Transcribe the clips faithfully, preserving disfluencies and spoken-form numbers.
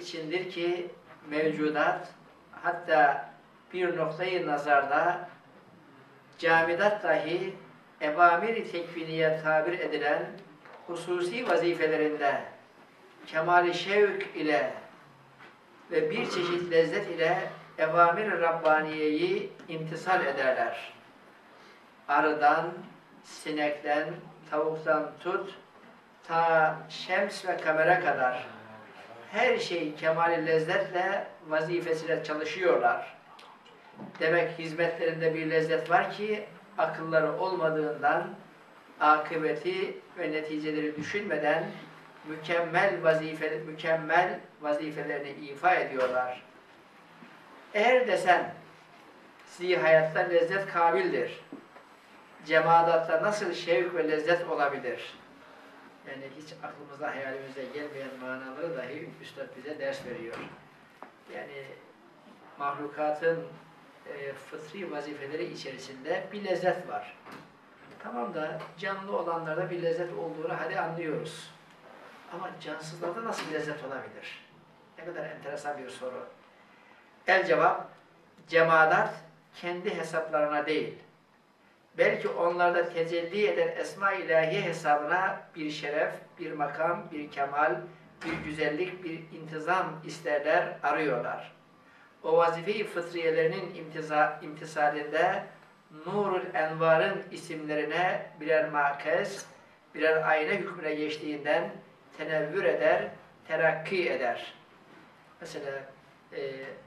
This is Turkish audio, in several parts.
içindir ki mevcudat, hatta bir noktayı nazarda camidat dahi evamir-i tekviniye tabir edilen hususi vazifelerinde kemal-i şevk ile ve bir çeşit lezzet ile evamir-i Rabbaniye'yi imtisal ederler. Arıdan, sinekten, tavuktan tut, ta şems ve kamera kadar her şey kemal-i lezzetle vazifesiyle çalışıyorlar. Demek hizmetlerinde bir lezzet var ki akılları olmadığından akıbeti ve neticeleri düşünmeden mükemmel vazife mükemmel vazifelerini ifa ediyorlar. Eğer desen zihayatta lezzet kabildir, cemadatta nasıl şevk ve lezzet olabilir? Yani hiç aklımıza, hayalimize gelmeyen manaları dahi Üstad bize ders veriyor. Yani mahlukatın e, fıtri vazifeleri içerisinde bir lezzet var. Tamam da canlı olanlarda bir lezzet olduğunu hadi anlıyoruz. Ama cansızlarda nasıl bir lezzet olabilir? Ne kadar enteresan bir soru. El cevap, cemadat kendi hesaplarına değil, belki onlarda tecelli eden esma-i ilahiye hesabına bir şeref, bir makam, bir kemal, bir güzellik, bir intizam isterler, arıyorlar. O vazife-i fıtriyelerinin imtiza, imtisalinde Nurul Envar'ın isimlerine birer makes, birer ayna hükmüne geçtiğinden tenevvür eder, terakki eder. Mesela e,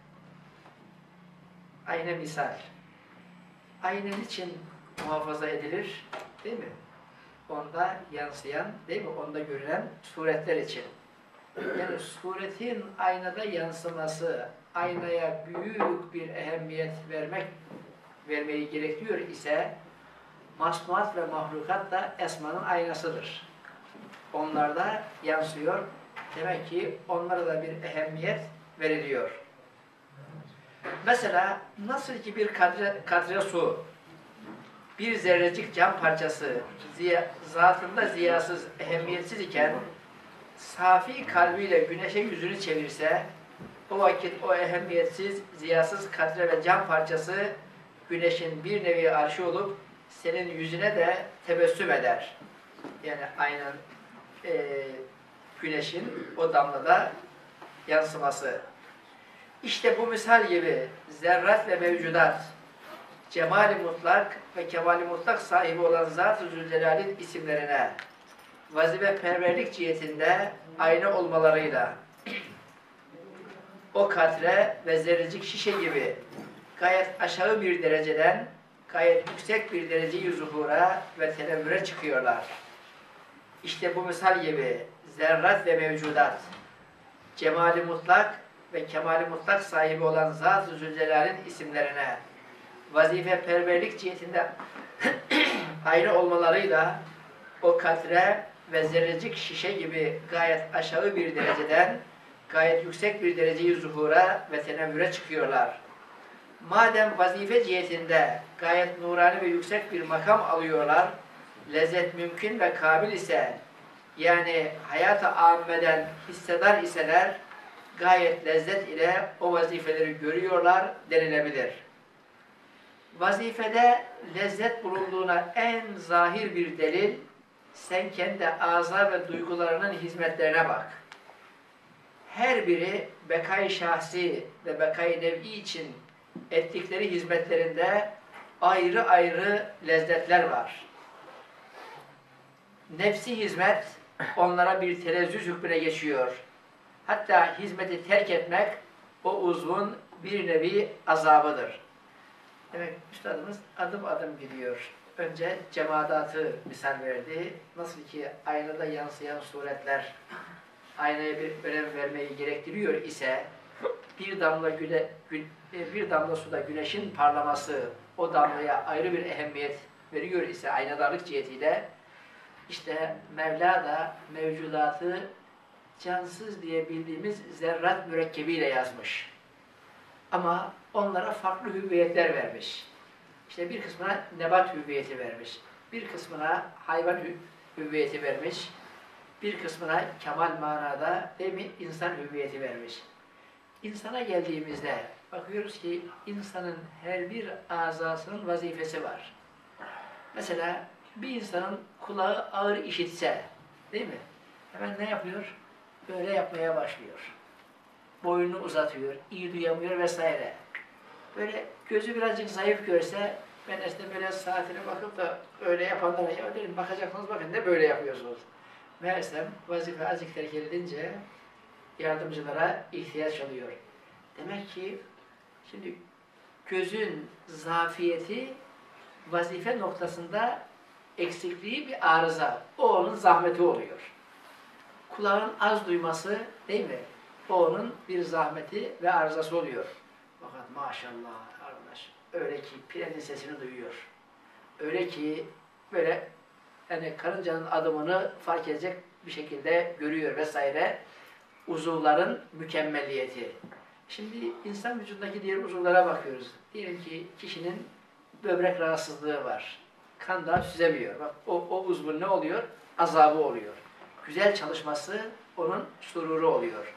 ayna misal. Ayna için muhafaza edilir, değil mi? Onda yansıyan, değil mi? Onda görülen suretler için. Yani suretin aynada yansıması, aynaya büyük bir ehemmiyet vermek vermeyi gerektiriyor ise masnuat ve mahlukat da esmanın aynasıdır. Onlarda yansıyor. Demek ki onlara da bir ehemmiyet veriliyor. Mesela nasıl ki bir kadre, kadre su, bir zerrecik cam parçası ziya, zatında ziyasız, ehemmiyetsiz iken safi kalbiyle güneşe yüzünü çevirse o vakit o ehemmiyetsiz, ziyasız katre ve cam parçası güneşin bir nevi arşı olup senin yüzüne de tebessüm eder. Yani aynen e, güneşin o damlada yansıması. İşte bu misal gibi zerrat ve mevcudat, cemali mutlak ve kemali mutlak sahibi olan Zat-ı Zülcelal'in isimlerine vazife perverlik cihetinde ayna olmalarıyla o katre ve zerrecik şişe gibi gayet aşağı bir dereceden gayet yüksek bir dereceyi zuhura ve tenevvüre çıkıyorlar. İşte bu misal gibi zerrat ve mevcudat, cemali mutlak ve kemali mutlak sahibi olan Zat-ı Zülcelal'in isimlerine vazife perverlik cihetinde ayrı olmalarıyla o katre ve zerrecik şişe gibi gayet aşağı bir dereceden gayet yüksek bir dereceyi zuhura ve tenevvüre çıkıyorlar. Madem vazife cihetinde gayet nurani ve yüksek bir makam alıyorlar, lezzet mümkün ve kabil ise, yani hayat-ı âmmeden hissedar iseler, gayet lezzet ile o vazifeleri görüyorlar denilebilir. Vazifede lezzet bulunduğuna en zahir bir delil, sen kendi ağza ve duygularının hizmetlerine bak. Her biri bekay şahsi ve bekay nev'i için ettikleri hizmetlerinde ayrı ayrı lezzetler var. Nefsi hizmet onlara bir telezzüz hükmüne geçiyor. Hatta hizmeti terk etmek o uzvun bir nevi azabıdır. Evet, üstadımız adım adım gidiyor. Önce cemadatı misal verdi. Nasıl ki aynada yansıyan suretler aynaya bir önem vermeyi gerektiriyor ise bir damla güne, bir damla suda güneşin parlaması o damlaya ayrı bir ehemmiyet veriyor ise aynadarlık cihetiyle, işte Mevla da mevcudatı cansız diye bildiğimiz zerrat mürekkebiyle yazmış. Ama onlara farklı hüviyetler vermiş. İşte bir kısmına nebat hüviyeti vermiş. Bir kısmına hayvan hüviyeti vermiş. Bir kısmına kemal manada değil mi insan hüviyeti vermiş. insana geldiğimizde bakıyoruz ki insanın her bir azasının vazifesi var. Mesela bir insanın kulağı ağır işitse, değil mi? Hemen ne yapıyor? Böyle yapmaya başlıyor. Boynunu uzatıyor, iyi duyamıyor vesaire. Böyle gözü birazcık zayıf görse, ben işte böyle saatine bakıp da öyle yapanlara, ya dedim bakacaksınız bakın ne böyle yapıyorsunuz. Meğersem vazife azıcık terk edilince yardımcılara ihtiyaç oluyor. Demek ki şimdi gözün zafiyeti vazife noktasında eksikliği bir arıza. O onun zahmeti oluyor. Kulağın az duyması değil mi? O onun bir zahmeti ve arızası oluyor. Fakat maşallah arkadaş öyle ki pirenin sesini duyuyor. Öyle ki böyle yani karıncanın adımını fark edecek bir şekilde görüyor vesaire. Uzuvların mükemmelliyeti. Şimdi insan vücudundaki diğer uzuvlara bakıyoruz. Diyelim ki kişinin böbrek rahatsızlığı var. Kan da süzemiyor. Bak o, o uzvun ne oluyor? Azabı oluyor. Güzel çalışması onun sururu oluyor.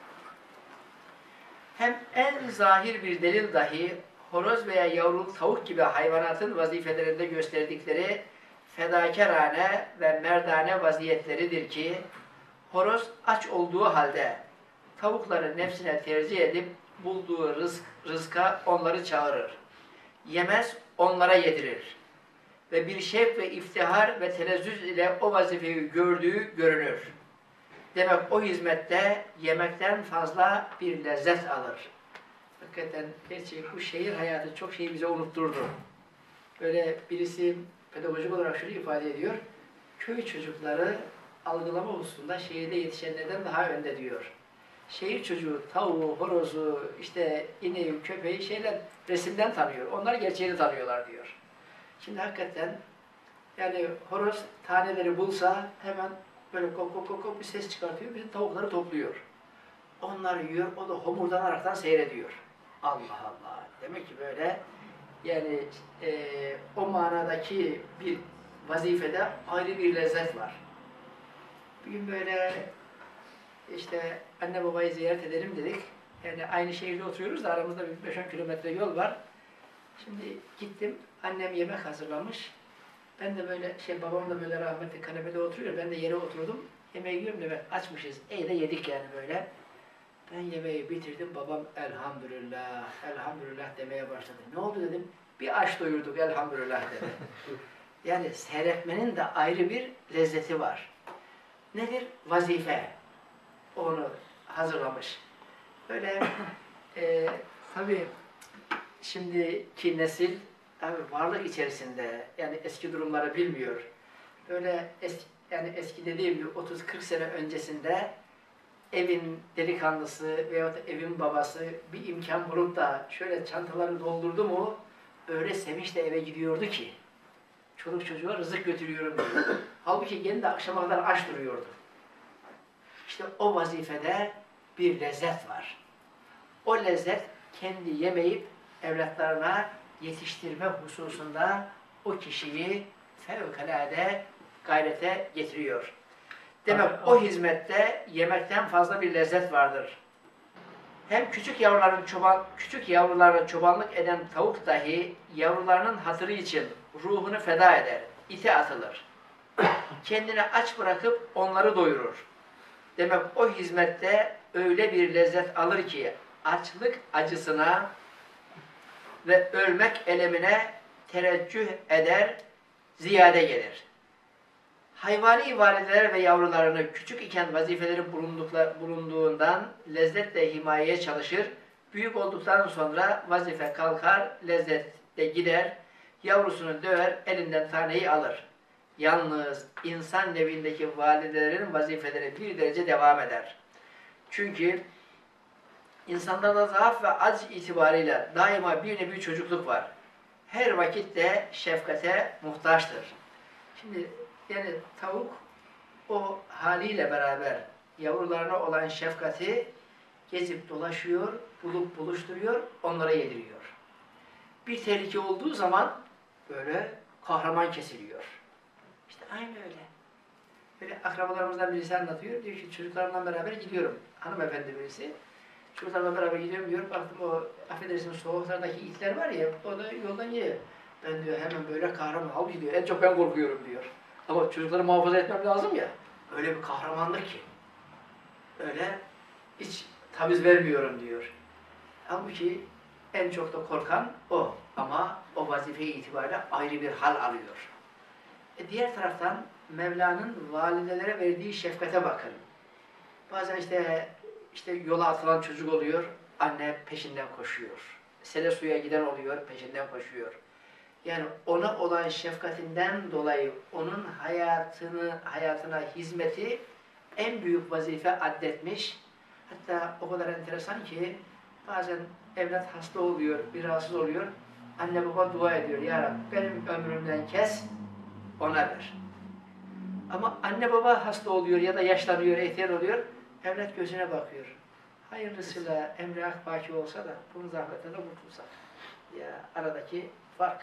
Hem en zahir bir delil dahi horoz veya yavrulu tavuk gibi hayvanatın vazifelerinde gösterdikleri fedakarane ve merdane vaziyetleridir ki horoz aç olduğu halde tavukları nefsine tercih edip bulduğu rızk, rızka onları çağırır. Yemez, onlara yedirir. Ve bir şevk ve iftihar ve tenezzüz ile o vazifeyi gördüğü görünür. Demek o hizmette yemekten fazla bir lezzet alır. Hakikaten gerçek bu şehir hayatı çok şeyi bize unutturdu. Böyle birisi pedagojik olarak şunu ifade ediyor. Köy çocukları algılama hususunda şehirde yetişenlerden daha önde diyor. Şehir çocuğu tavuğu, horozu, işte ineği, köpeği şeyler resimden tanıyor. Onlar gerçeğini tanıyorlar diyor. Şimdi hakikaten yani horoz taneleri bulsa hemen böyle kok kok kok kok bir ses çıkartıyor. Bizim tavukları topluyor. Onlar yiyor, o da homurdanaraktan seyrediyor. Allah Allah. Demek ki böyle yani e, o manadaki bir vazifede ayrı bir lezzet var. Bir gün böyle işte anne babayı ziyaret edelim dedik. Yani aynı şehirde oturuyoruz da aramızda bir beş on kilometre yol var. Şimdi gittim, annem yemek hazırlamış. Ben de böyle şey babam da böyle rahmetli kanepede oturuyor. Ben de yere oturdum. Yemeği yiyorum demek açmışız. İyi de yedik yani böyle. Ben yemeği bitirdim. Babam elhamdülillah, elhamdülillah demeye başladı. Ne oldu dedim. Bir aç doyurduk elhamdülillah dedi. Yani seyretmenin de ayrı bir lezzeti var. Nedir? Vazife. Onu hazırlamış. Böyle e, tabii şimdiki nesil abi varlık içerisinde yani eski durumları bilmiyor. Böyle eski, yani eski dediğim gibi otuz kırk sene öncesinde evin delikanlısı veyahut da evin babası bir imkan bulup da şöyle çantaları doldurdu mu öyle sevinçle eve gidiyordu ki çoluk çocuğa rızık götürüyorum diyor. Halbuki kendi de akşama kadar aç duruyordu. İşte o vazifede bir lezzet var. O lezzet kendi yemeyip evlatlarına yetiştirme hususunda o kişiyi fevkalade gayrete getiriyor. Demek o hizmette yemekten fazla bir lezzet vardır. Hem küçük yavruların çoban küçük yavrularla çobanlık eden tavuk dahi yavrularının hatırı için ruhunu feda eder, ite atılır. Kendini aç bırakıp onları doyurur. Demek o hizmette öyle bir lezzet alır ki açlık acısına ve ölmek elemine tereccüh eder, ziyade gelir. Hayvani valideler ve yavrularını küçük iken vazifeleri bulunduğundan lezzetle himayeye çalışır. Büyük olduktan sonra vazife kalkar, lezzet de gider. Yavrusunu döver, elinden taneyi alır. Yalnız insan nevindeki validelerin vazifeleri bir derece devam eder. Çünkü insanlarda zaaf ve acz itibariyle daima bir nevi çocukluk var. Her vakit de şefkate muhtaçtır. Şimdi yani tavuk o haliyle beraber yavrularına olan şefkati gezip dolaşıyor, bulup buluşturuyor, onlara yediriyor. Bir tehlike olduğu zaman böyle kahraman kesiliyor. İşte aynı öyle. Böyle akrabalarımızdan birisi anlatıyor. Diyor ki çocuklarımla beraber gidiyorum. Hanımefendi birisi. Çocuklarla beraber gidiyorum diyor. Baktım o affedersiniz sokaklardaki itler var ya, o da yoldan yiyor. Ben diyor hemen böyle kahraman halbuki diyor. En çok ben korkuyorum diyor. Ama çocukları muhafaza etmem lazım ya. Öyle bir kahramanlık ki. Öyle hiç taviz vermiyorum diyor. Halbuki en çok da korkan o. Ama o vazife itibariyle ayrı bir hal alıyor. E diğer taraftan Mevla'nın validelere verdiği şefkate bakın. Bazen işte işte yola atılan çocuk oluyor, anne peşinden koşuyor. Sele suya giden oluyor, peşinden koşuyor. Yani ona olan şefkatinden dolayı onun hayatını hayatına hizmeti en büyük vazife addetmiş. Hatta o kadar enteresan ki bazen evlat hasta oluyor, bir rahatsız oluyor. Anne baba dua ediyor. Ya Rabbi benim ömrümden kes, ona ver. Ama anne baba hasta oluyor ya da yaşlanıyor, ihtiyar oluyor. Evlat gözüne bakıyor. Hayırlısıyla emri hak baki olsa da bunun zahmetinden kurtulsak. Ya aradaki fark.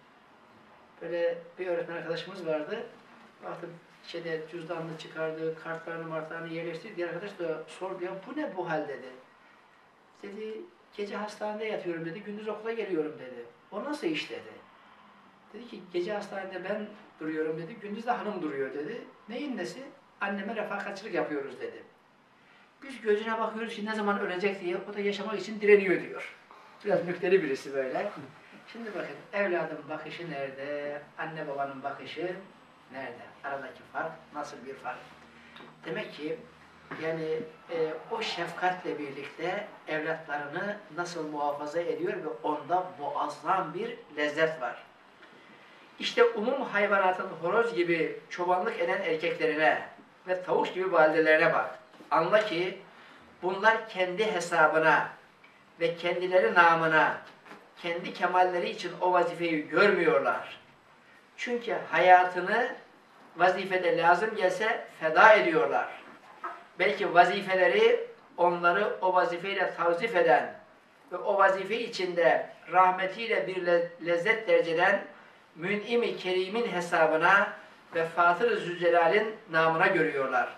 Böyle bir öğretmen arkadaşımız vardı. Baktım şeyde cüzdanını çıkardı, kartlarını martlarını yerleştirdi. Diğer arkadaş da sordu ya bu ne bu hal dedi. Dedi gece hastanede yatıyorum dedi, gündüz okula geliyorum dedi. O nasıl iş dedi. Dedi ki gece hastanede ben duruyorum dedi, gündüz de hanım duruyor dedi. Neyin nesi? Anneme refakatçılık yapıyoruz dedi. Biz gözüne bakıyoruz ki ne zaman ölecek diye, o da yaşamak için direniyor diyor. Biraz müfteri birisi böyle. Şimdi bakın, evladın bakışı nerede, anne babanın bakışı nerede? Aradaki fark nasıl bir fark? Demek ki yani e, o şefkatle birlikte evlatlarını nasıl muhafaza ediyor ve onda muazzam bir lezzet var. İşte umum hayvanatın horoz gibi çobanlık eden erkeklerine ve tavuk gibi validelerine bak. Anla ki bunlar kendi hesabına ve kendileri namına, kendi kemalleri için o vazifeyi görmüyorlar. Çünkü hayatını vazifede lazım gelse feda ediyorlar. Belki vazifeleri onları o vazifeyle tavzif eden ve o vazife içinde rahmetiyle bir lezzet tercih eden Mün'im-i Kerim'in hesabına ve Fatır-ı Zülcelal'in namına görüyorlar.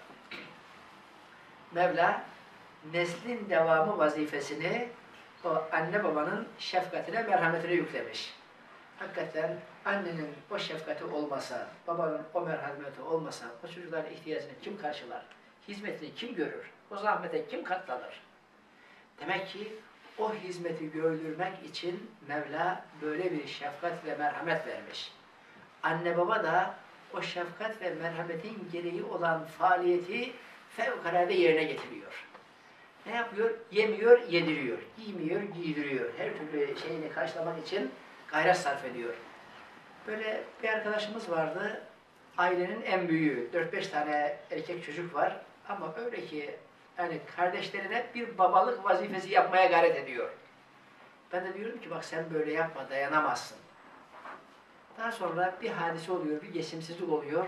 Mevla neslin devamı vazifesini o anne babanın şefkatine, merhametine yüklemiş. Hakikaten annenin o şefkati olmasa, babanın o merhameti olmasa o çocukların ihtiyacını kim karşılar? Hizmetini kim görür? O zahmete kim katlanır? Demek ki o hizmeti gördürmek için Mevla böyle bir şefkat ve merhamet vermiş. Anne baba da o şefkat ve merhametin gereği olan faaliyeti fevkalade yerine getiriyor. Ne yapıyor? Yemiyor, yediriyor. Giymiyor, giydiriyor. Her türlü şeyini karşılamak için gayret sarf ediyor. Böyle bir arkadaşımız vardı. Ailenin en büyüğü. Dört beş tane erkek çocuk var. Ama öyle ki yani kardeşlerine bir babalık vazifesi yapmaya gayret ediyor. Ben de diyorum ki bak sen böyle yapma, dayanamazsın. Daha sonra bir hadise oluyor, bir geçimsizlik oluyor.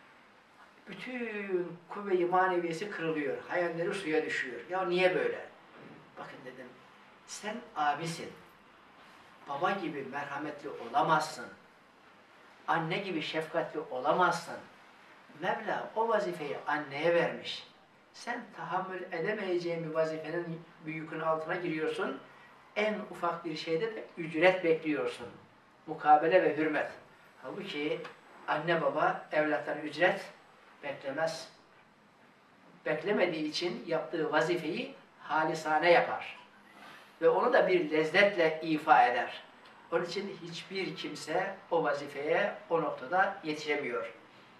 Bütün kuvve-i maneviyesi kırılıyor. Hayalleri suya düşüyor. Ya niye böyle? Bakın dedim, sen abisin. Baba gibi merhametli olamazsın. Anne gibi şefkatli olamazsın. Mevla o vazifeyi anneye vermiş. Sen tahammül edemeyeceğin bir vazifenin büyükün altına giriyorsun. En ufak bir şeyde de ücret bekliyorsun. Mukabele ve hürmet. Halbuki anne baba evlattan ücret beklemez. Beklemediği için yaptığı vazifeyi halisane yapar. Ve onu da bir lezzetle ifa eder. Onun için hiçbir kimse o vazifeye o noktada yetişemiyor.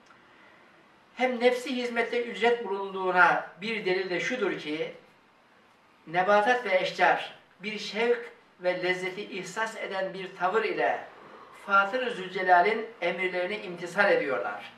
Hem nefsi hizmette ücret bulunduğuna bir delil de şudur ki, nebatat ve eşcar bir şevk ve lezzeti ihsas eden bir tavır ile Fatır-ı Zülcelal'in emirlerini imtisal ediyorlar.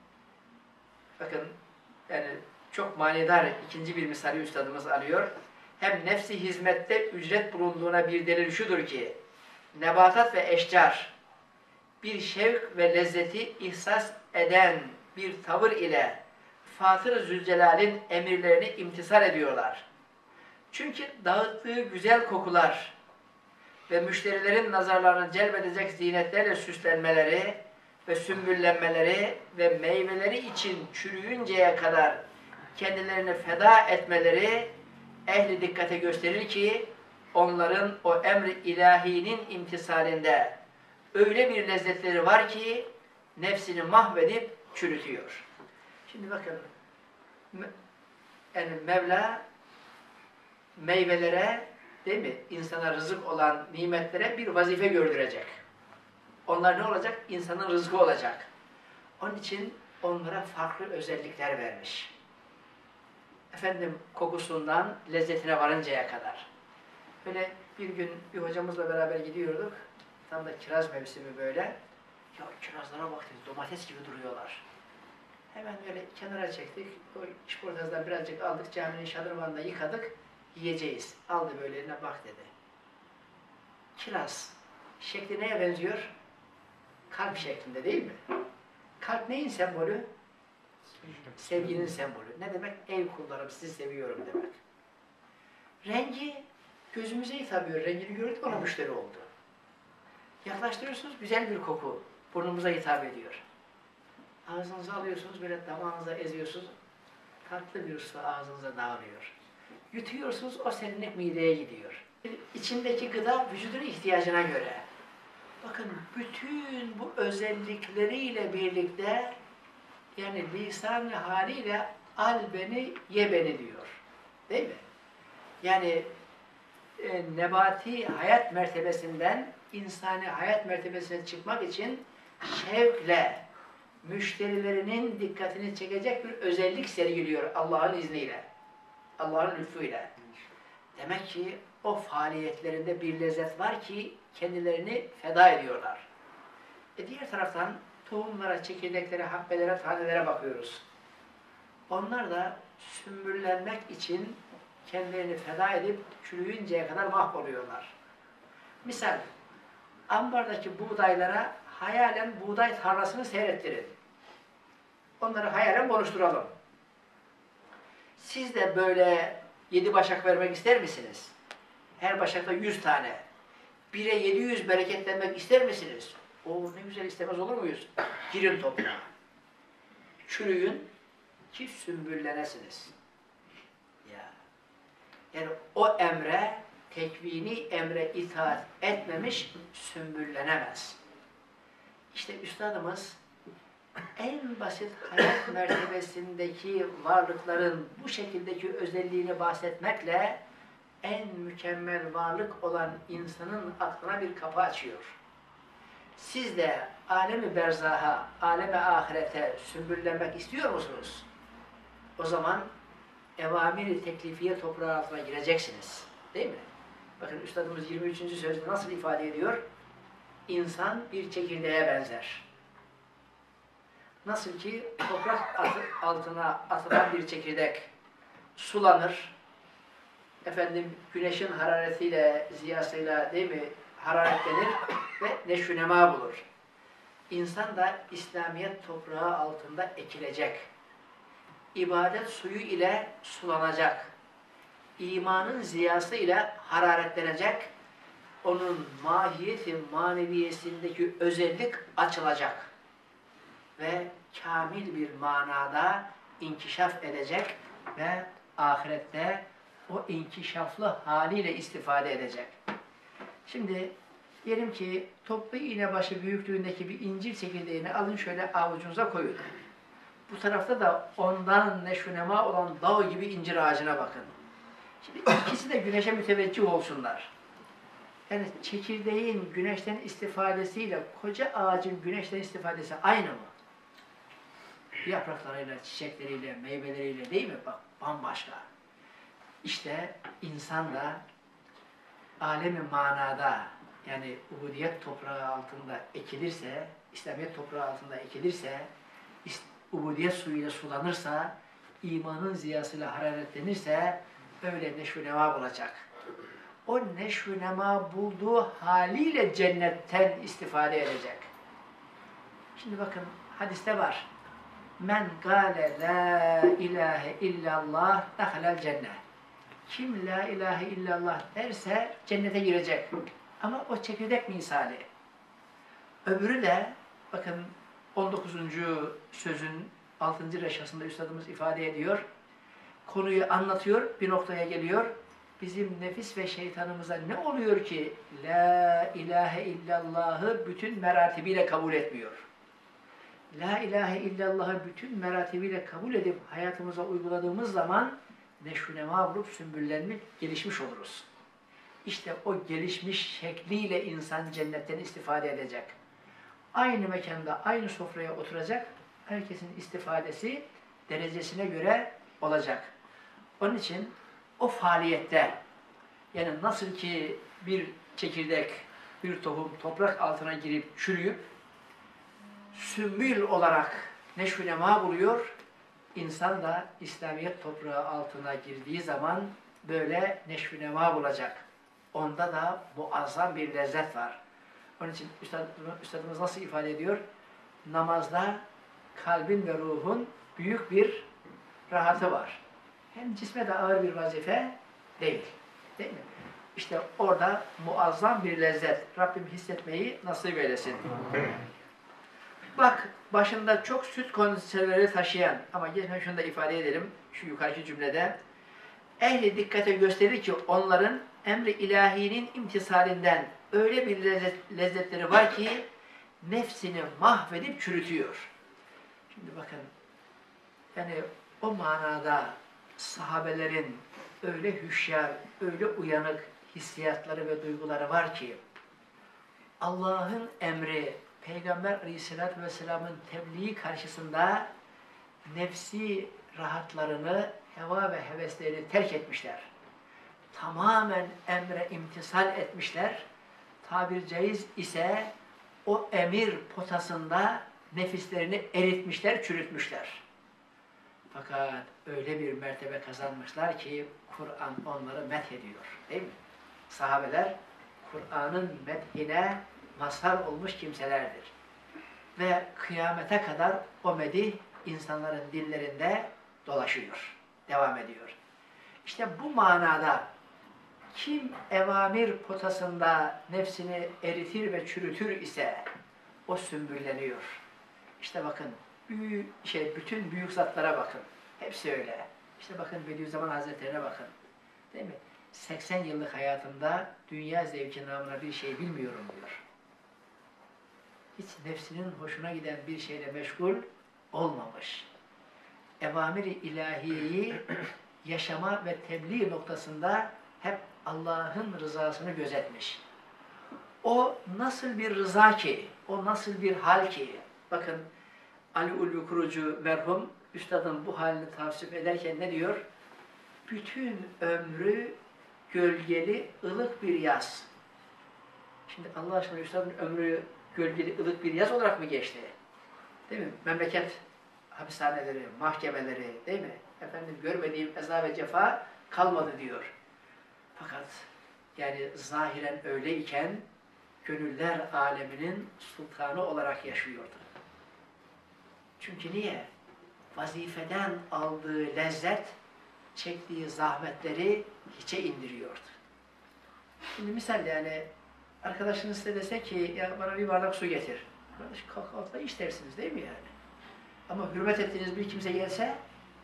Bakın, yani çok manidar ikinci bir misali üstadımız alıyor. Hem nefsi hizmette ücret bulunduğuna bir delil şudur ki, nebatat ve eşcar bir şevk ve lezzeti ihsas eden bir tavır ile Fatır-ı Zülcelal'in emirlerini imtisal ediyorlar. Çünkü dağıttığı güzel kokular ve müşterilerin nazarlarını celbedecek zinetlerle süslenmeleri ve sümbüllenmeleri ve meyveleri için çürüyünceye kadar kendilerini feda etmeleri ehli dikkate gösterir ki onların o emri ilahinin imtisalinde öyle bir lezzetleri var ki nefsini mahvedip çürütüyor. Şimdi bakın, yani Mevla meyvelere, değil mi, insana rızık olan nimetlere bir vazife gördürecek. Onlar ne olacak? İnsanın rızkı olacak. Onun için onlara farklı özellikler vermiş. Efendim, kokusundan lezzetine varıncaya kadar. Böyle bir gün bir hocamızla beraber gidiyorduk. Tam da kiraz mevsimi böyle. Ya kirazlara bak dedi, domates gibi duruyorlar. Hemen böyle kenara çektik. O işportazdan birazcık aldık, caminin şadırvanında yıkadık. Yiyeceğiz. Aldı böyle eline, bak dedi. Kiraz şekli neye benziyor? Kalp şeklinde, değil mi? Kalp neyin sembolü? Sevginin sembolü. Ne demek? Ey kullarım, sizi seviyorum demek. Rengi gözümüze hitap ediyor. Rengini gördük, ona müşteri oldu. Yaklaştırıyorsunuz, güzel bir koku. Burnumuza hitap ediyor. Ağzınıza alıyorsunuz, böyle damağınıza eziyorsunuz. Tatlı bir su ağzınıza dağılıyor. Yutuyorsunuz, o serinlik mideye gidiyor. İçindeki gıda vücudun ihtiyacına göre. Bakın, bütün bu özellikleriyle birlikte, yani lisan-ı haliyle al beni, ye beni diyor. Değil mi? Yani e, nebati hayat mertebesinden insani hayat mertebesine çıkmak için şevkle müşterilerinin dikkatini çekecek bir özellik sergiliyor Allah'ın izniyle, Allah'ın lütfuyla. Demek ki o faaliyetlerinde bir lezzet var ki kendilerini feda ediyorlar. E diğer taraftan tohumlara, çekirdeklere, habbelere, tanelere bakıyoruz. Onlar da sümbüllenmek için kendilerini feda edip çürüyünceye kadar mahvoluyorlar. Misal, ambardaki buğdaylara hayalen buğday tarlasını seyrettirin. Onları hayalen konuşturalım. Siz de böyle yedi başak vermek ister misiniz? Her başakta yüz tane. Bire yedi yüz bereketlenmek ister misiniz? O ne güzel, istemez olur muyuz? Girin toprağa. Çürüyün ki sümbüllenesiniz. Ya. Yani o emre, tekvini emre itaat etmemiş, sümbüllenemez. İşte üstadımız en basit hayat mertebesindeki varlıkların bu şekildeki özelliğini bahsetmekle en mükemmel varlık olan insanın aklına bir kapı açıyor. Siz de alemi berzaha, alemi ahirete sümbüllenmek istiyor musunuz? O zaman evamiri teklifiye toprağı altına gireceksiniz. Değil mi? Bakın üstadımız yirmi üçüncü sözde nasıl ifade ediyor? İnsan bir çekirdeğe benzer. Nasıl ki toprak altına atılan bir çekirdek sulanır, efendim güneşin hararetiyle, ziyasıyla, değil mi, hararetlenir ve neşünema bulur. İnsan da İslamiyet toprağı altında ekilecek. İbadet suyu ile sulanacak. İmanın ziyası ile hararetlenecek. Onun mahiyeti maneviyesindeki özellik açılacak. Ve kamil bir manada inkişaf edecek ve ahirette o inkişaflı haliyle istifade edecek. Şimdi diyelim ki toplu iğnebaşı büyüklüğündeki bir incir çekirdeğini alın, şöyle avucunuza koyun. Bu tarafta da ondan neşünema olan dağ gibi incir ağacına bakın. Şimdi ikisi de güneşe müteveccih olsunlar. Yani çekirdeğin güneşten istifadesiyle koca ağacın güneşten istifadesi aynı mı? Yapraklarıyla, çiçekleriyle, meyveleriyle, değil mi? Bak, bambaşka. İşte insan da alemi manada, yani ubudiyet toprağı altında ekilirse, İslamiyet toprağı altında ekilirse, ubudiyet suyuyla sulanırsa, imanın ziyasıyla hararetlenirse, öyle neşvünema bulacak. O neşvünema bulduğu haliyle cennetten istifade edecek. Şimdi bakın, hadiste var. Men gâle la ilahe illallah dehalel cennet. Kim la ilahe illallah derse cennete girecek. Ama o çekirdek misali. Öbürü de bakın on dokuzuncu sözün altıncı reşasında üstadımız ifade ediyor. Konuyu anlatıyor, bir noktaya geliyor. bizim nefis ve şeytanımıza ne oluyor ki La ilahe illallah'ı bütün meratibiyle kabul etmiyor? La ilahe illallah'ı bütün meratibiyle kabul edip hayatımıza uyguladığımız zaman neşvünema bulup sümbüllenmiş, gelişmiş oluruz. İşte o gelişmiş şekliyle insan cennetten istifade edecek. Aynı mekanda, aynı sofraya oturacak, herkesin istifadesi derecesine göre olacak. Onun için o faaliyette, yani nasıl ki bir çekirdek, bir tohum toprak altına girip çürüyüp, sümbül olarak neşvünema buluyor, insan da İslamiyet toprağı altına girdiği zaman böyle neşvünema bulacak. Onda da muazzam bir lezzet var. Onun için Üstad, Üstadımız nasıl ifade ediyor? Namazda kalbin ve ruhun büyük bir rahatı var. Hem cisme de ağır bir vazife değil. Değil mi? İşte orada muazzam bir lezzet. Rabbim hissetmeyi nasip eylesin. Bak, başında çok süt konserveleri taşıyan, ama geçen şunu da ifade edelim, şu yukarıki cümlede, ehli dikkate gösterir ki onların emri ilahinin imtisalinden öyle bir lezzet, lezzetleri var ki nefsini mahvedip çürütüyor. Şimdi bakın, yani o manada sahabelerin öyle hüşyar, öyle uyanık hissiyatları ve duyguları var ki Allah'ın emri, Peygamber Aleyhisselatü Vesselam'ın tebliği karşısında nefsi rahatlarını, heva ve heveslerini terk etmişler. Tamamen emre imtisal etmişler. Tabir caiz ise o emir potasında nefislerini eritmişler, çürütmüşler. Fakat öyle bir mertebe kazanmışlar ki Kur'an onları methediyor. Değil mi? Sahabeler Kur'an'ın methine mazhar olmuş kimselerdir. Ve kıyamete kadar o medih insanların dillerinde dolaşıyor, devam ediyor. İşte bu manada kim evamir potasında nefsini eritir ve çürütür ise o sümbülleniyor. İşte bakın, büyük, şey, bütün büyük zatlara bakın. Hepsi öyle. İşte bakın Bediüzzaman Hazretlerine bakın. Değil mi? seksen yıllık hayatımda dünya zevki namına bir şey bilmiyorum diyor. Hiç nefsinin hoşuna giden bir şeyle meşgul olmamış. Evamir-i ilahiyeyi yaşama ve tebliğ noktasında hep Allah'ın rızasını gözetmiş. O nasıl bir rıza ki, o nasıl bir hal ki, bakın Ali Ulvi Kurucu merhum üstadın bu halini tavsif ederken ne diyor? Bütün ömrü gölgeli, ılık bir yaz. Şimdi Allah aşkına üstadın ömrü gölgeli, ılık bir yaz olarak mı geçti? Değil mi? Memleket hapishaneleri, mahkemeleri, değil mi? Efendim görmediğim eza ve cefa kalmadı diyor. Fakat yani zahiren öyleyken gönüller aleminin sultanı olarak yaşıyordu. Çünkü niye? Vazifeden aldığı lezzet, çektiği zahmetleri hiçe indiriyordu. Şimdi misal yani arkadaşınız size dese ki ya bana bir bardak su getir. Arkadaş kalk altla iç dersiniz değil mi yani? Ama hürmet ettiğiniz bir kimse gelse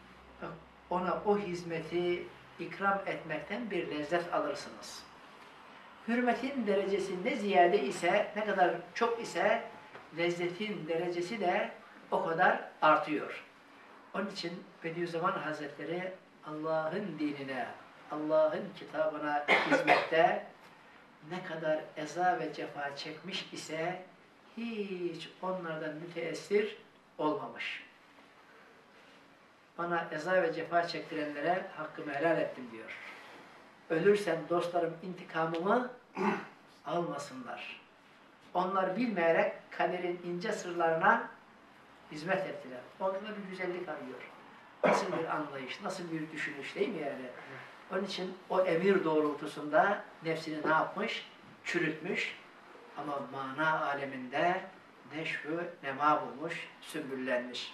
ona o hizmeti ikram etmekten bir lezzet alırsınız. Hürmetin derecesi ne ziyade ise, ne kadar çok ise lezzetin derecesi de o kadar artıyor. Onun için Bediüzzaman Hazretleri Allah'ın dinine, Allah'ın kitabına hizmette ne kadar eza ve cefa çekmiş ise hiç onlardan müteessir olmamış. Bana eza ve cefa çektirenlere hakkımı helal ettim diyor. Ölürsem dostlarım intikamımı almasınlar. Onlar bilmeyerek kaderin ince sırlarına hizmet ettiler. Onda bir güzellik arıyor. Nasıl bir anlayış, nasıl bir düşünüş değil mi yani? Onun için o emir doğrultusunda nefsini ne yapmış? Çürütmüş. Ama mana aleminde neşvü nema bulmuş, sümbüllenmiş.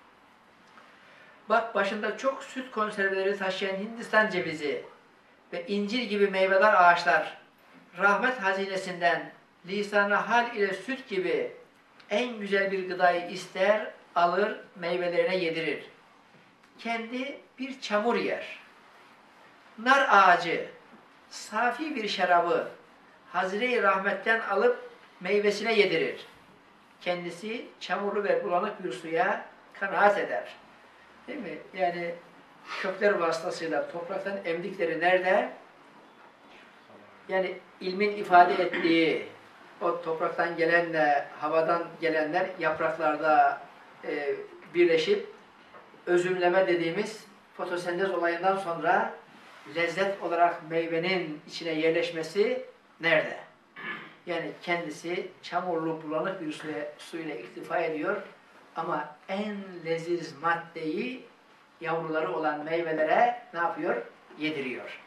Bak başında çok süt konserveleri taşıyan Hindistan cevizi ve incir gibi meyveler ağaçlar, rahmet hazinesinden lisan-ı hal ile süt gibi en güzel bir gıdayı ister, alır, meyvelerine yedirir. Kendi bir çamur yer. Nar ağacı safi bir şarabı Hazire-i Rahmet'ten alıp meyvesine yedirir. Kendisi çamurlu ve bulanık bir suya kanaat eder. Değil mi? Yani kökler vasıtasıyla topraktan emdikleri nerede? Yani ilmin ifade ettiği o topraktan gelenle havadan gelenler yapraklarda e, birleşip özümleme dediğimiz fotosentez olayından sonra lezzet olarak meyvenin içine yerleşmesi nerede? Yani kendisi çamurlu bulanık bir suya, suyla iktifa ediyor ama en leziz maddeyi yavruları olan meyvelere ne yapıyor? Yediriyor.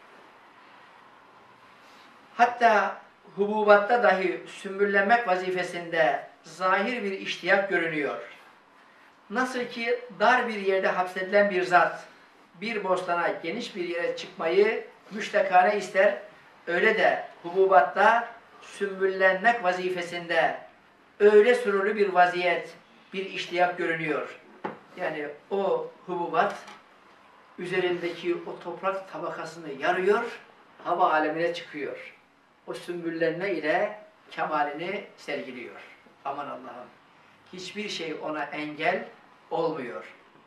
Hatta hububatta dahi sümbüllenmek vazifesinde zahir bir iştiyak görünüyor. Nasıl ki dar bir yerde hapsedilen bir zat bir bostana geniş bir yere çıkmayı müştekane ister, öyle de hububatta sümbüllenmek vazifesinde öyle sürülü bir vaziyet, bir iştiyak görünüyor. Yani o hububat üzerindeki o toprak tabakasını yarıyor, hava alemine çıkıyor. O sümbüllenme ile kemalini sergiliyor. Aman Allah'ım. Hiçbir şey ona engel olmuyor.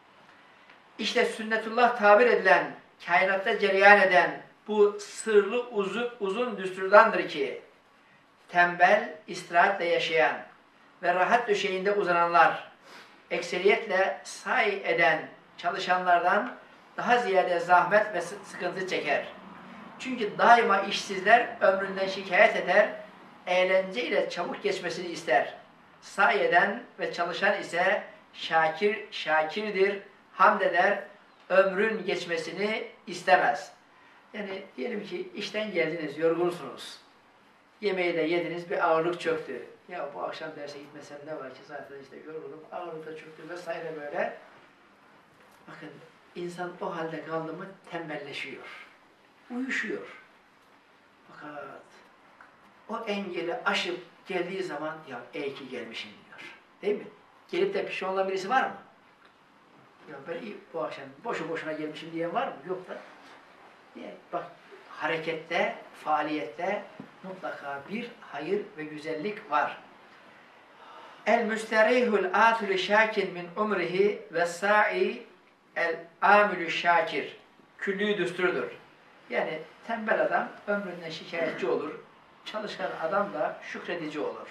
İşte sünnetullah tabir edilen, kainatta cereyan eden bu sırlı uzun, uzun düsturdandır ki tembel, istirahatle yaşayan ve rahat döşeğinde uzananlar ekseriyetle say eden çalışanlardan daha ziyade zahmet ve sıkıntı çeker. Çünkü daima işsizler ömründen şikayet eder, eğlence ile çabuk geçmesini ister. Say eden ve çalışan ise şakir, şakirdir, hamd eder, ömrün geçmesini istemez. Yani diyelim ki işten geldiniz, yorgunsunuz. Yemeği de yediniz, bir ağırlık çöktü. Ya bu akşam derse gitmesem ne var ki zaten işte yorgunum, ağırlık da çöktü vesaire böyle. Bakın insan o halde kaldı mı tembelleşiyor. Uyuşuyor. Fakat o engeli aşıp geldiği zaman ya ey ki gelmişim diyor. Değil mi? Gelip de pişman olan birisi var mı? Ya ben iyi, bu akşam boşu boşuna gelmişim diyen var mı? Yok da. Diye, bak harekette, faaliyette mutlaka bir hayır ve güzellik var. El müsterihul atülü şakin min umrihi ve sa'i el amülü şakir. Küllü düsturudur. Yani tembel adam ömründen şikayetçi olur. Çalışkan adam da şükredici olur.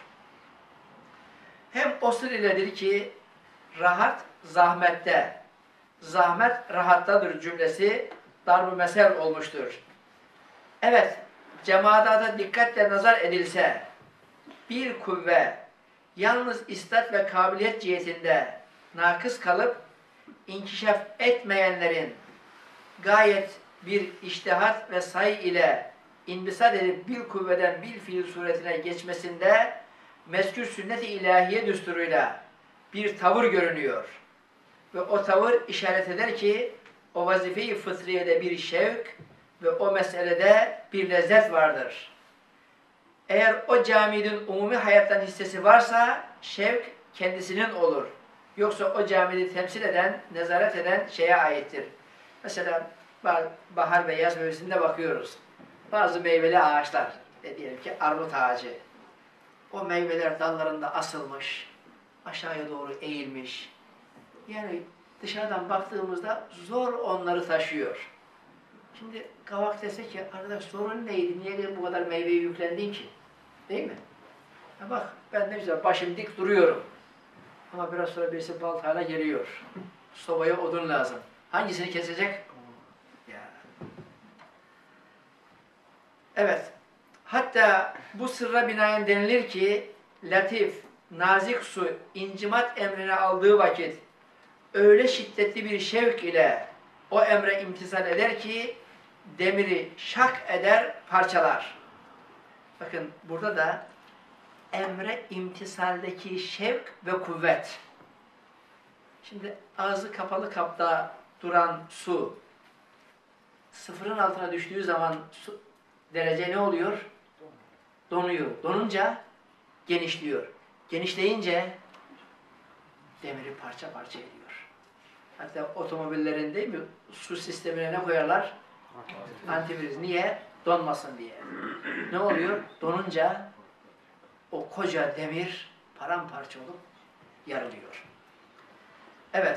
Hem o sır iledir ki rahat zahmette, zahmet rahattadır cümlesi darb-ı mesel olmuştur. Evet, cemaata dikkatle nazar edilse bir kuvve yalnız istat ve kabiliyet cihetinde nakıs kalıp inkişaf etmeyenlerin gayet bir içtihat ve say ile inbisat edip bir kuvveden bir fiil suretine geçmesinde mezkür sünnet-i ilahiye düsturuyla bir tavır görünüyor. Ve o tavır işaret eder ki o vazife-i fıtriyede bir şevk ve o meselede bir lezzet vardır. Eğer o caminin umumi hayattan hissesi varsa şevk kendisinin olur. Yoksa o camide temsil eden, nezaret eden şeye aittir. Mesela bahar ve yaz mevsiminde bakıyoruz. Bazı meyveli ağaçlar, e diyelim ki armut ağacı. O meyveler dallarında asılmış, aşağıya doğru eğilmiş. Yani dışarıdan baktığımızda zor onları taşıyor. Şimdi kavak dese ki, arkadaş sorun neydi, niye bu kadar meyveyi yüklendin ki? Değil mi? Ya bak ben ne güzel başım dik duruyorum. Ama biraz sonra birisi baltayla geliyor. Sobaya odun lazım. Hangisini kesecek? Ya. Evet. Hatta bu sırra binaen denilir ki latif, nazik su incimat emrine aldığı vakit öyle şiddetli bir şevk ile o emre imtisal eder ki demiri şak eder, parçalar. Bakın burada da emre imtisaldeki şevk ve kuvvet. Şimdi ağzı kapalı kapta duran su sıfırın altına düştüğü zaman su, derece ne oluyor? Donuyor. Donunca genişliyor. Genişleyince demiri parça parça ediyor. Hatta otomobillerin değil mi su sistemine ne koyarlar? Antivirüs. Niye? donmasın diye. Ne oluyor? Donunca o koca demir paramparça olup yarılıyor. Evet.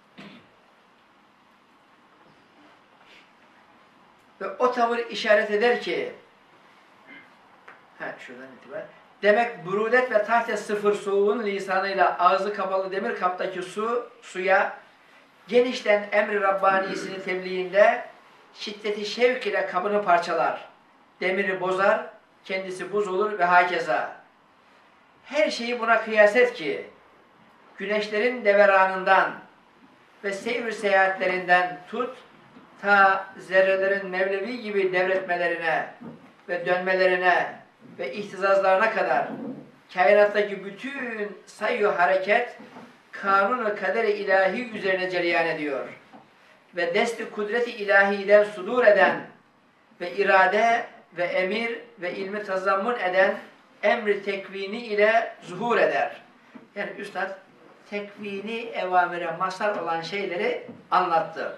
Ve o tavır işaret eder ki he, şuradan itibaren demek burudet ve tahte sıfır soğuğun lisanıyla ağzı kapalı demir kaptaki su suya genişten emri Rabbanisini tebliğinde şiddeti şevk ile kabını parçalar. Demiri bozar, kendisi buz olur ve hakeza. Her şeyi buna kıyas et ki güneşlerin deveranından ve seyir seyahatlerinden tut ta zerrelerin Mevlevi gibi devretmelerine ve dönmelerine ve ihtizazlarına kadar kainattaki bütün sayı hareket kanun-u kader-i ilahi üzerine cereyan ediyor. Ve dest-i kudret-i ilahiden sudur eden ve irade ve emir ve ilmi tazammun eden emri tekvini ile zuhur eder. Yani Üstad tekvini evamire mazhar olan şeyleri anlattı.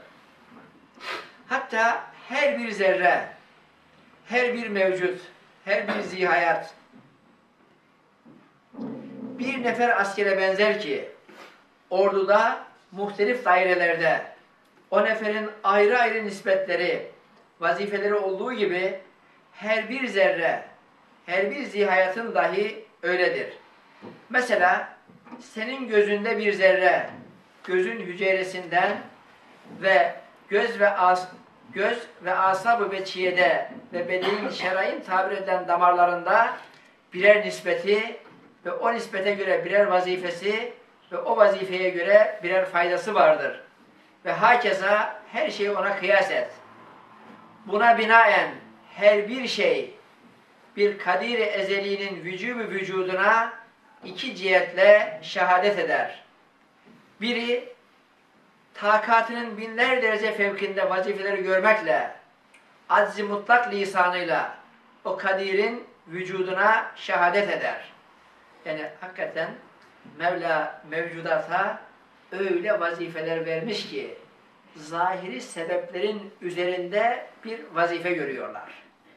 Hatta her bir zerre, her bir mevcut, her bir zihayat bir nefer askere benzer ki orduda muhtelif dairelerde o neferin ayrı ayrı nispetleri, vazifeleri olduğu gibi her bir zerre, her bir zihayatın dahi öyledir. Mesela senin gözünde bir zerre, gözün hücresinden ve göz ve as göz ve asab-ı beçiyede ve bedenin şerayın tabir edilen damarlarında birer nispeti ve o nispete göre birer vazifesi ve o vazifeye göre birer faydası vardır. Ve hakeza her şeyi ona kıyas et. Buna binaen her bir şey bir kadir-i ezeliğinin vücubu vücuduna iki cihetle şehadet eder. Biri takatının binler derece fevkinde vazifeleri görmekle acz-i mutlak lisanıyla o kadirin vücuduna şehadet eder. Yani hakikaten Mevla mevcudata öyle vazifeler vermiş ki zahiri sebeplerin üzerinde bir vazife görüyorlar.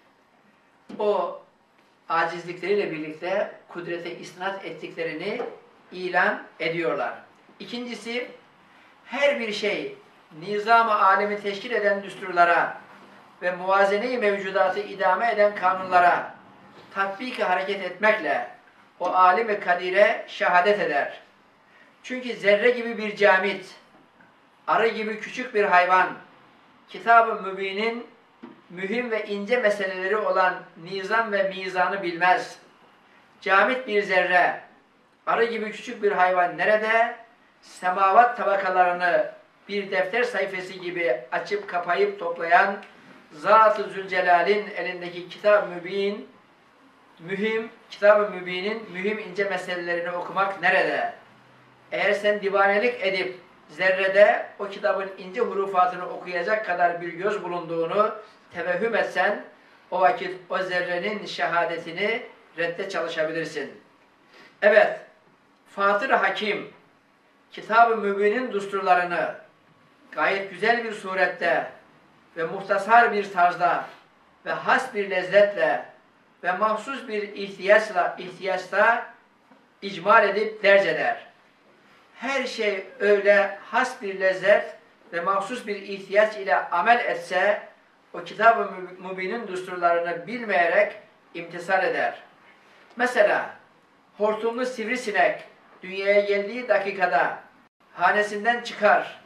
O acizlikleriyle birlikte kudrete isnat ettiklerini ilan ediyorlar. İkincisi, her bir şey nizam-ı alemi teşkil eden düsturlara ve muvazene-i mevcudatı idame eden kanunlara tatbik-i hareket etmekle o alim-i kadire şehadet eder. Çünkü zerre gibi bir camit, arı gibi küçük bir hayvan, Kitab-ı Mübin'in mühim ve ince meseleleri olan nizam ve mizanı bilmez. Camit bir zerre, arı gibi küçük bir hayvan nerede? Semavat tabakalarını bir defter sayfası gibi açıp kapayıp toplayan Zat-ı Zülcelal'in elindeki Kitab-ı Mübin, mühim, Kitab-ı Mübin'in mühim ince meselelerini okumak nerede? Eğer sen divanelik edip zerrede o kitabın ince hurufatını okuyacak kadar bir göz bulunduğunu tevehhüm etsen, o vakit o zerrenin şehadetini redde çalışabilirsin. Evet, Fatır-ı Hakim, Kitab-ı Mübin'in düsturlarını gayet güzel bir surette ve muhtasar bir tarzda ve has bir lezzetle ve mahsus bir ihtiyaçla, ihtiyaçta icmal edip derc eder. Her şey öyle has bir lezzet ve mahsus bir ihtiyaç ile amel etse, o Kitab-ı Mübin'in düsturlarını bilmeyerek imtisal eder. Mesela, hortumlu sivrisinek dünyaya geldiği dakikada hanesinden çıkar,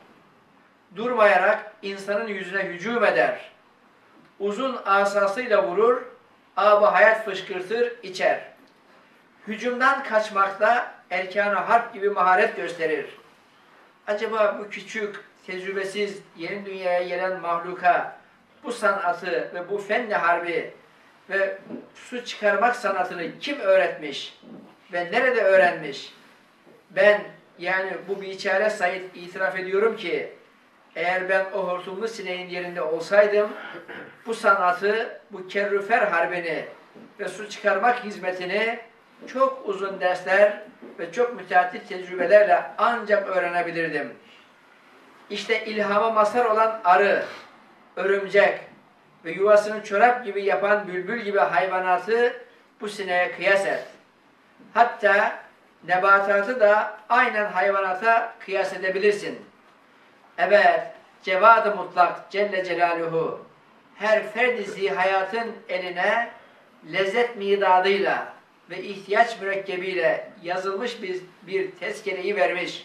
durmayarak insanın yüzüne hücum eder, uzun asasıyla vurur, ab-ı hayat fışkırtır, içer. Hücumdan kaçmakta erkan-ı harp gibi maharet gösterir. Acaba bu küçük, tecrübesiz, yeni dünyaya gelen mahluka bu sanatı ve bu fenni harbi ve su çıkarmak sanatını kim öğretmiş ve nerede öğrenmiş? Ben yani bu biçare Said itiraf ediyorum ki eğer ben o hortumlu sineğin yerinde olsaydım bu sanatı, bu kerrüfer harbini ve su çıkarmak hizmetini çok uzun dersler ve çok müteaddit tecrübelerle ancak öğrenebilirdim. İşte ilhama mazhar olan arı, örümcek ve yuvasını çorap gibi yapan bülbül gibi hayvanatı bu sineğe kıyas et. Hatta nebatatı da aynen hayvanata kıyas edebilirsin. Evet, cevad-ı mutlak Celle Celaluhu her ferdi hayatın eline lezzet midadıyla ve ihtiyaç mürekkebiyle yazılmış bir, bir tezkereyi vermiş.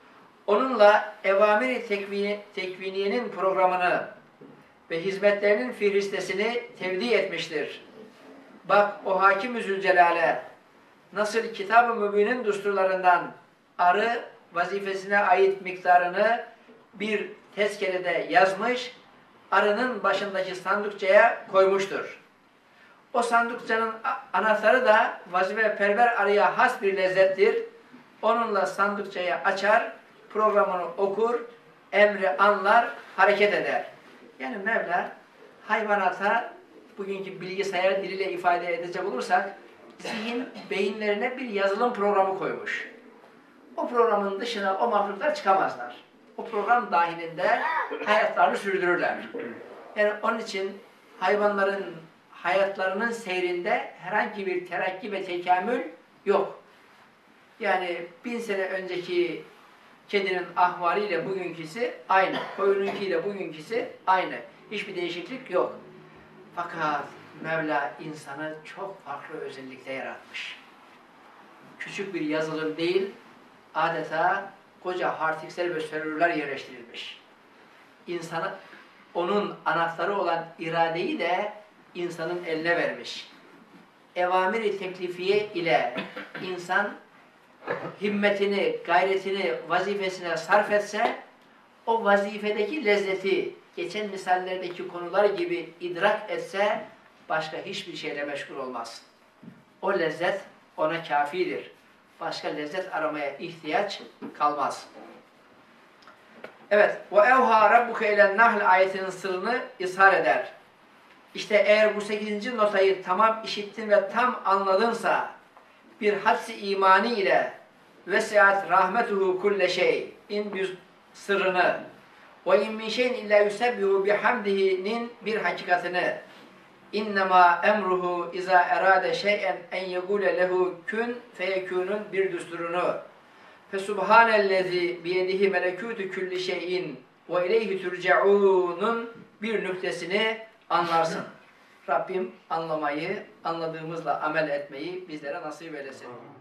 Onunla evamir-i tekvini, tekviniyenin programını ve hizmetlerinin fihristesini tevdi etmiştir. Bak o Hakim-i Zülcelal'e nasıl Kitab-ı Mübin'in düsturlarından arı vazifesine ait miktarını bir tezkerede yazmış, arının başındaki sandıkçaya koymuştur. O sandıkçanın anahtarı da vazife-perver arıya has bir lezzettir. Onunla sandıkçayı açar, programını okur, emri anlar, hareket eder. Yani Mevla hayvanata bugünkü bilgisayar diliyle ifade edecek olursak zihin beyinlerine bir yazılım programı koymuş. O programın dışına o mahluklar çıkamazlar. O program dahilinde hayatlarını sürdürürler. Yani onun için hayvanların hayatlarının seyrinde herhangi bir terakki ve tekamül yok. Yani bin sene önceki kedinin ahvaliyle bugünküsü aynı. Koyununkiyle bugünküsü aynı. Hiçbir değişiklik yok. Fakat Mevla insanı çok farklı özellikte yaratmış. Küçük bir yazılım değil, adeta koca hartiksel ve serverler yerleştirilmiş. İnsana, onun anahtarı olan iradeyi de insanın eline vermiş. Evamir-i teklifiye ile insan himmetini, gayretini, vazifesine sarf etse, o vazifedeki lezzeti, geçen misallerdeki konular gibi idrak etse, başka hiçbir şeyle meşgul olmaz. O lezzet ona kafidir. Başka lezzet aramaya ihtiyaç kalmaz. Evet, وَاَوْهَا رَبُّكَ اِلَى النَّحْلِ ayetinin sırrını ishar eder. İşte eğer bu sekizinci notayı tamam işittin ve tam anladınsa, bir hadsi imani ile vesiat rahmetuhu kulle şey in bir sırrını ve in min şeyin illa yusebbihu bihamdihi'nin bir hakikatini innema emruhu iza erade şey'en en yegule lehu kün feyekûnun bir düsturunu fesubhanellezi biyedihi melekûtü külli şeyin ve ileyhi turcaûnun bir nüktesini anlarsın. Rabbim anlamayı, anladığımızla amel etmeyi bizlere nasip eylesin.